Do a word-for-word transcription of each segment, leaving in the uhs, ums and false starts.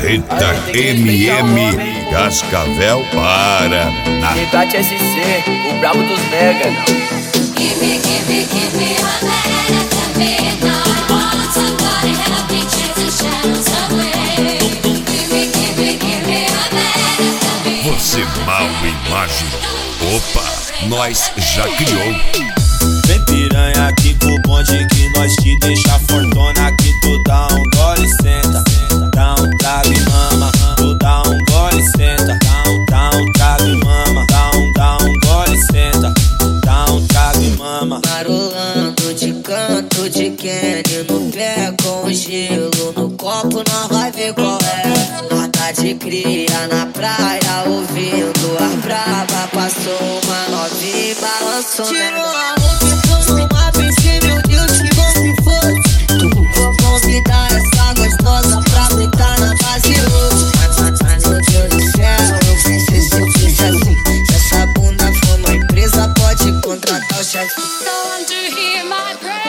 Carreta M M Cascavel, Paraná. Resgate S C, o brabo dos mega. Give me, give me, give me a man to me. Now I want somebody help me chase the shadows away. Give me, give me, give me a man to me. Você mal imaginou. Opa, nós já criou. Vem piranha aqui com o bonde que nós te deixa fortuna. Aqui tu dá um gole e senta, dá um trago e mama. Tu dá um gole e senta, dá um, dá um trago e mama. Dá um, dá um gole e senta, dá um trago e mama. Marolando de canto de Kenny no pé com gelo no copo, nós vai ver qual é. Nós tá de cria na praia ouvindo a braba. Passou uma novinha e balançou. Tirou a roupa e pôs uma pensei, meu Deus, que bom se fosse. Vou convidar essa gostosa pra fritar na base hoje. Mas, mas, meu Deus do céu, eu pensei se eu fiz assim. Se essa bunda for uma empresa, pode contratar o chefe. Don't want to hear my prayer.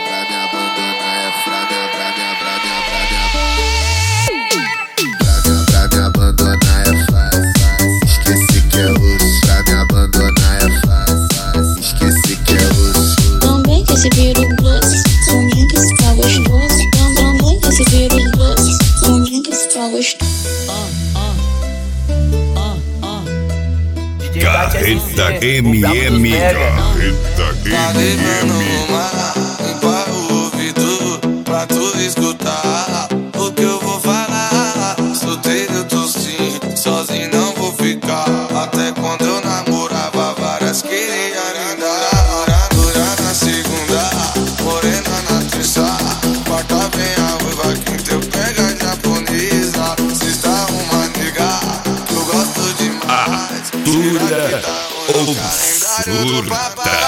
Pra me abandonar é fácil, esqueci que é osso. Pra me abandonar é fácil, esqueci que é osso. Também que esse vírus doce, também que esse tá gostoso. Também que esse vírus doce, também que esse tá gostoso. Carreta M M. Carreta Tá M levando M. uma para o ouvido, pra tu escutar o que eu vou falar. Solteiro eu tô sim, sozinho não vou ficar. Até quando eu namorava, várias queria linda. Dura na segunda, morena na terça, quarta vem a ruiva, quinta eu pego a japonesa. Sexta uma nega, eu gosto demais. Dura ou surta.